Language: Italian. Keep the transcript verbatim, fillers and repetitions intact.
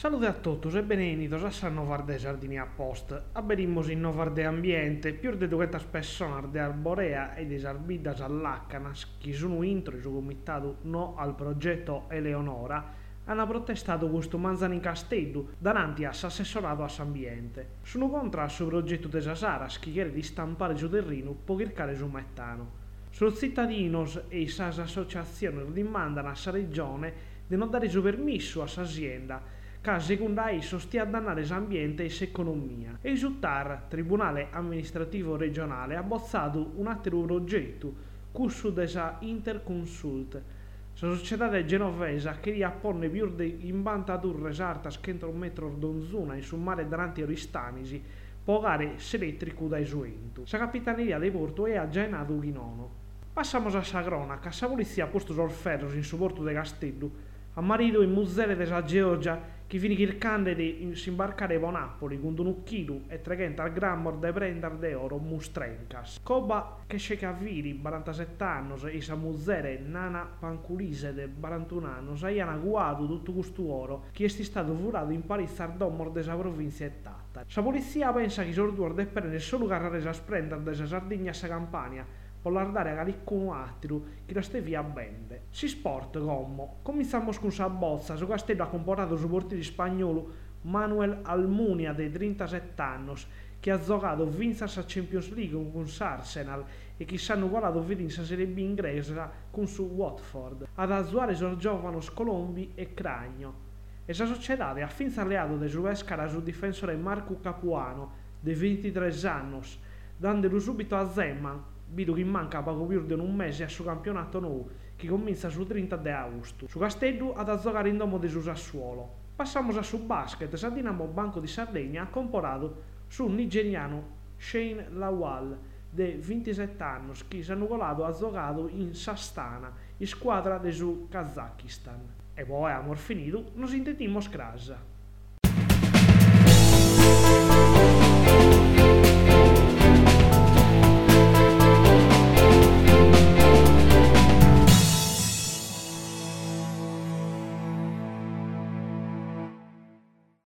Salute a tutti e benvenuti a Sannovardè Giardini a Post. Aberimos in Novardè Ambiente, più di duecento persone di arborea e di arbidas all'Accanas, che sono intro su comitato no al progetto Eleonora, hanno protestato questo manzano in Castello davanti all'assessorato all'ambiente. Sono contro il progetto di Sasaras che chiede di stampare su terreno per cercare su metano. Sono cittadini e le associazioni demandano alla regione di non dare su permesso all'azienda che secondo esso stia a dannare l'ambiente e l'economia. E il TAR, Tribunale Amministrativo Regionale, ha bozzato un altro progetto, curso della Interconsult, la società genovese che riappone più di imbantature sartas che entro un metro d'onzuna in sul mare davanti a Ristanisi, pagare elettrico dai suento. La capitaneria dei porto è a Genato Ghinono. Passiamo a Sagrona, che la polizia ha posto sul ferro in supporto di Castello, a marito in museo della Georgia che viene cercando di imbarcare a Napoli con un chilo e trecento al grammo di prendere di oro mustrencas. Coba che c'è caviri, quarantasette anni, e sa musere Nana Panculise de quarantuno anni, hanno guardato tutto questo oro che è stato furato in Paris Sardomor della provincia e Tata. La polizia pensa che i sorduor de prendere solo carrare a sprendere della Sardegna a Campania, per guardare a qualcuno altro che la stia via bende. Si sport come. Cominciamo con la bozza, su castello ha comportato su portiere spagnolo Manuel Almunia dei trentasette anni, che ha giocato vinta la Champions League con l'Arsenal e che si hanno guardato vinta la Serie B inglese con su Watford. Ad azzuare sono giovani Colombi e Cragno. E la società ha fin alleato di suo escara sul difensore Marco Capuano, di ventitré anni, dandolo subito a Zeman, vedo che manca poco più di un mese a suo campionato nuovo, che comincia sul trenta di agosto. Su Castello ad a giocare in domo di su Sassuolo. Passiamo a su basket, sa Dinamo Banco di Sardegna ha comprato su un nigeriano Shane Lawal, di ventisette anni, che si è annugolato a giocato in Sastana, in squadra di su Kazakistan. E poi, amor finito, nos sentimos crasa.